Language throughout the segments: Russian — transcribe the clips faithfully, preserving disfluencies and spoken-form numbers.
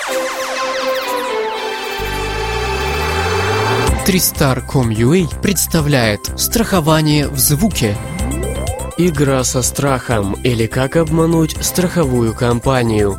Тристар точка ком точка ю а представляет страхование в звуке. Игра со страхом или как обмануть страховую компанию.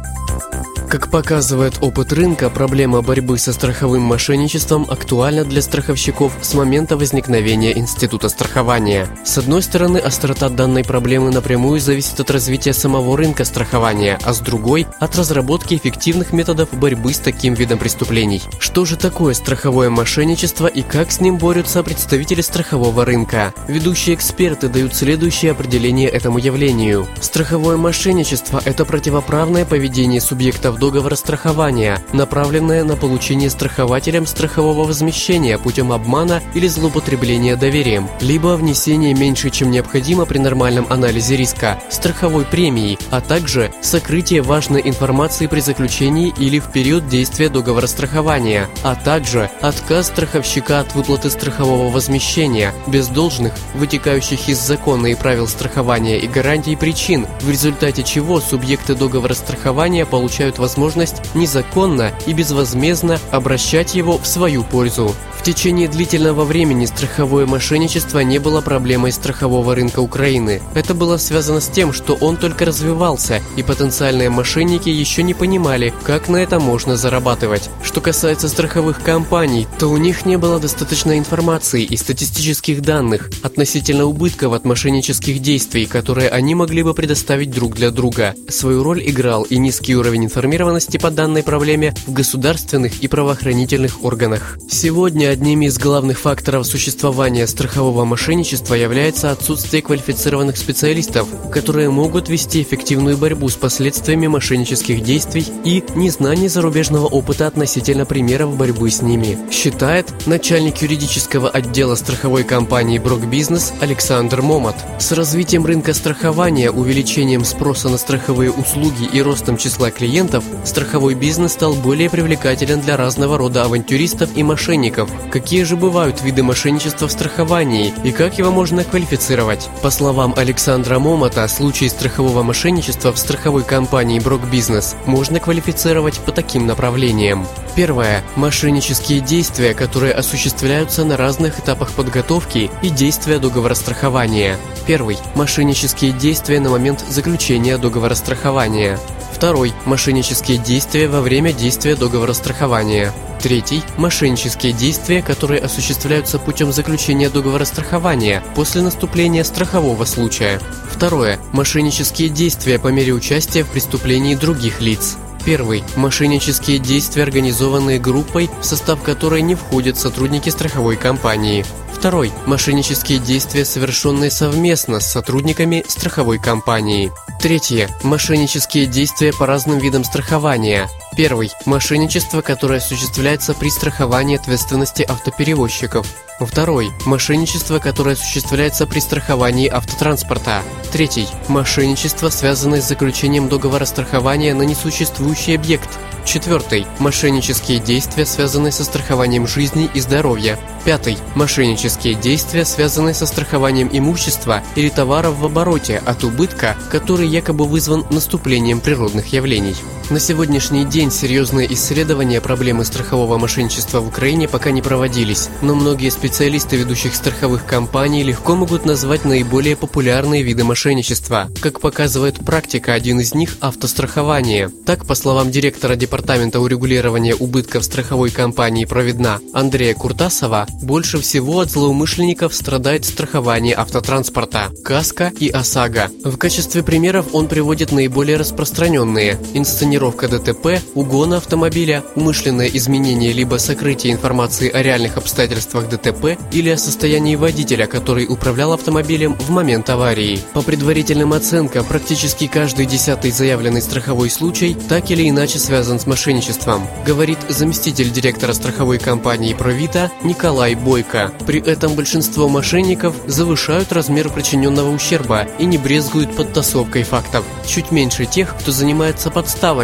Как показывает опыт рынка, проблема борьбы со страховым мошенничеством актуальна для страховщиков с момента возникновения института страхования. С одной стороны, острота данной проблемы напрямую зависит от развития самого рынка страхования, а с другой – от разработки эффективных методов борьбы с таким видом преступлений. Что же такое страховое мошенничество и как с ним борются представители страхового рынка? Ведущие эксперты дают следующее определение этому явлению. Страховое мошенничество – это противоправное поведение субъектов договора страхования, направленное на получение страхователем страхового возмещения путем обмана или злоупотребления доверием, либо внесение меньше, чем необходимо при нормальном анализе риска, страховой премии, а также сокрытие важной информации при заключении или в период действия договора страхования, а также отказ страховщика от выплаты страхового возмещения без должных, вытекающих из закона и правил страхования и гарантий причин, в результате чего субъекты договора страхования получают возможность возможность незаконно и безвозмездно обращать его в свою пользу. В течение длительного времени страховое мошенничество не было проблемой страхового рынка Украины. Это было связано с тем, что он только развивался, и потенциальные мошенники еще не понимали, как на это можно зарабатывать. Что касается страховых компаний, то у них не было достаточно информации и статистических данных относительно убытков от мошеннических действий, которые они могли бы предоставить друг для друга. Свою роль играл и низкий уровень информации по данной проблеме в государственных и правоохранительных органах. Сегодня одними из главных факторов существования страхового мошенничества является отсутствие квалифицированных специалистов, которые могут вести эффективную борьбу с последствиями мошеннических действий, и незнание зарубежного опыта относительно примеров борьбы с ними, считает начальник юридического отдела страховой компании Брок Бизнес Александр Момат. С развитием рынка страхования, увеличением спроса на страховые услуги и ростом числа клиентов, страховой бизнес стал более привлекателен для разного рода авантюристов и мошенников. Какие же бывают виды мошенничества в страховании и как его можно квалифицировать? По словам Александра Момата, случаи страхового мошенничества в страховой компании Брок Бизнес можно квалифицировать по таким направлениям. Первое. Мошеннические действия, которые осуществляются на разных этапах подготовки и действия договора страхования. Первый. Мошеннические действия на момент заключения договора страхования. Второй. Мошеннические действия во время действия договора страхования. Третий. Мошеннические действия, которые осуществляются путем заключения договора страхования после наступления страхового случая. Второе. Мошеннические действия по мере участия в преступлении других лиц. Первый. Мошеннические действия, организованные группой, в состав которой не входят сотрудники страховой компании. Второй. Мошеннические действия, совершенные совместно с сотрудниками страховой компании. Третье. Мошеннические действия по разным видам страхования. Первый. Мошенничество, которое осуществляется при страховании ответственности автоперевозчиков. Второй. Мошенничество, которое осуществляется при страховании автотранспорта. Третий. Мошенничество, связанное с заключением договора страхования на несуществующий объект. Четвертый. Мошеннические действия, связанные со страхованием жизни и здоровья. Пятый. Мошеннические действия, связанные со страхованием имущества или товаров в обороте от убытка, который якобы вызван наступлением природных явлений. На сегодняшний день серьезные исследования проблемы страхового мошенничества в Украине пока не проводились, но многие специалисты ведущих страховых компаний легко могут назвать наиболее популярные виды мошенничества. Как показывает практика, один из них – автострахование. Так, по словам директора департамента урегулирования убытков страховой компании «Провидна» Андрея Куртасова, больше всего от злоумышленников страдает страхование автотранспорта – КАСКО и ОСАГО. В качестве примеров он приводит наиболее распространенные – инсценировка ДТП, угона автомобиля, умышленное изменение либо сокрытие информации о реальных обстоятельствах ДТП или о состоянии водителя, который управлял автомобилем в момент аварии. По предварительным оценкам, практически каждый десятый заявленный страховой случай так или иначе связан с мошенничеством, говорит заместитель директора страховой компании «Провита» Николай Бойко. При этом большинство мошенников завышают размер причиненного ущерба и не брезгуют подтасовкой фактов. Чуть меньше тех, кто занимается подставами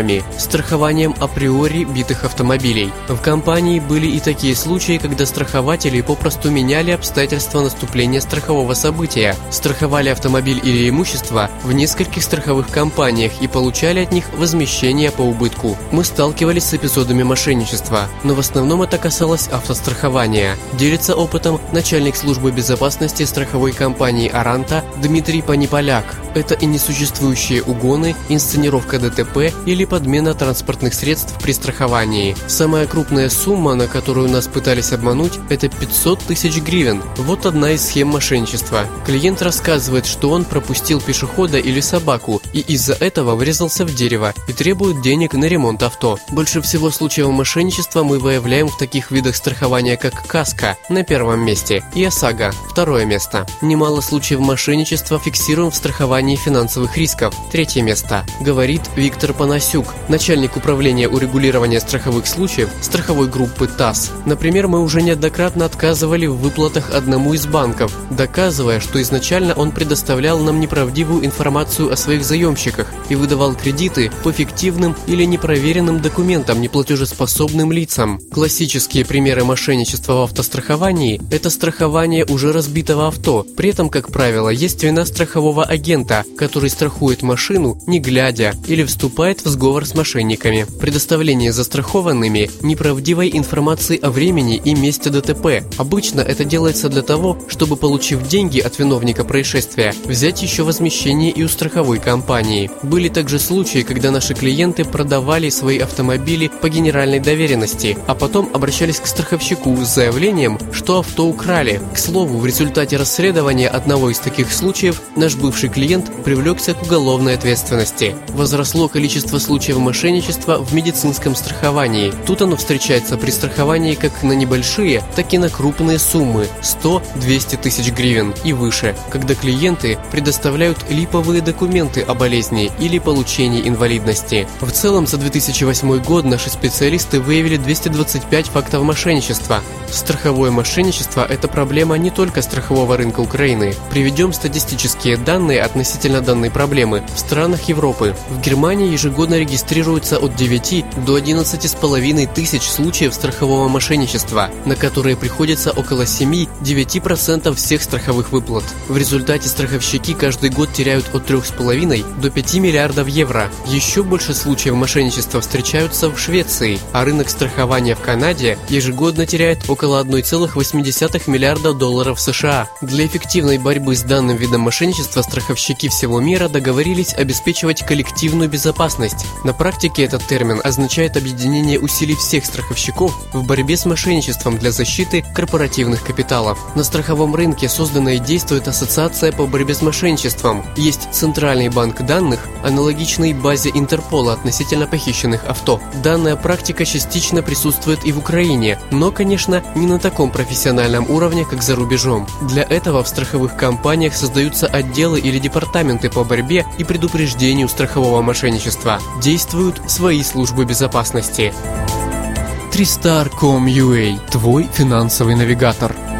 проблемами – страхованием априори битых автомобилей. В компании были и такие случаи, когда страхователи попросту меняли обстоятельства наступления страхового события, страховали автомобиль или имущество в нескольких страховых компаниях и получали от них возмещение по убытку. Мы сталкивались с эпизодами мошенничества, но в основном это касалось автострахования. Делится опытом начальник службы безопасности страховой компании «Аранта» Дмитрий Паниполяк. Это и несуществующие угоны, инсценировка ДТП или подмена транспортных средств при страховании. Самая крупная сумма, на которую нас пытались обмануть, это пятьсот тысяч гривен. Вот одна из схем мошенничества. Клиент рассказывает, что он пропустил пешехода или собаку и из-за этого врезался в дерево и требует денег на ремонт авто. Больше всего случаев мошенничества мы выявляем в таких видах страхования, как каска на первом месте и ОСАГО второе место. Немало случаев мошенничества фиксируем в страховании финансовых рисков третье место, говорит Виктор Панасюк, начальник управления урегулирования страховых случаев страховой группы ТАСС. Например, мы уже неоднократно отказывали в выплатах одному из банков, доказывая, что изначально он предоставлял нам неправдивую информацию о своих заемщиках и выдавал кредиты по фиктивным или непроверенным документам неплатежеспособным лицам. Классические примеры мошенничества в автостраховании – это страхование уже разбитого авто. При этом, как правило, есть вина страхового агента, который страхует машину, не глядя, или вступает в сговор с мошенниками. Предоставление застрахованными неправдивой информации о времени и месте ДТП. Обычно это делается для того, чтобы, получив деньги от виновника происшествия, взять еще возмещение и у страховой компании. Были также случаи, когда наши клиенты продавали свои автомобили по генеральной доверенности, а потом обращались к страховщику с заявлением, что авто украли. К слову, в результате расследования одного из таких случаев наш бывший клиент привлекся к уголовной ответственности. Возросло количество случаев мошенничества в медицинском страховании. Тут оно встречается при страховании как на небольшие, так и на крупные суммы – сто — двести тысяч гривен и выше, когда клиенты предоставляют липовые документы о болезни или получении инвалидности. В целом, за две тысячи восьмой год наши специалисты выявили двести двадцать пять фактов мошенничества. Страховое мошенничество – это проблема не только страхового рынка Украины. Приведем статистические данные относительно данной проблемы в странах Европы. В Германии ежегодно регистрируется от девяти до одиннадцати с половиной тысяч случаев страхового мошенничества, на которые приходится около семи-девяти процентов всех страховых выплат. В результате страховщики каждый год теряют от трёх с половиной до пяти миллиардов евро. Еще больше случаев мошенничества встречаются в Швеции, а рынок страхования в Канаде ежегодно теряет около одной целой восьми десятых миллиарда долларов США. Для эффективной борьбы с данным видом мошенничества страховщики всего мира договорились обеспечивать коллективную безопасность. На практике этот термин означает объединение усилий всех страховщиков в борьбе с мошенничеством для защиты корпоративных капиталов. На страховом рынке создана и действует Ассоциация по борьбе с мошенничеством. Есть Центральный банк данных, аналогичный базе Интерпола относительно похищенных авто. Данная практика частично присутствует и в Украине, но, конечно, не на таком профессиональном уровне, как за рубежом. Для этого в страховых компаниях создаются отделы или департаменты по борьбе и предупреждению страхового мошенничества. Действуют свои службы безопасности. три стар точка ком точка ю а – твой финансовый навигатор.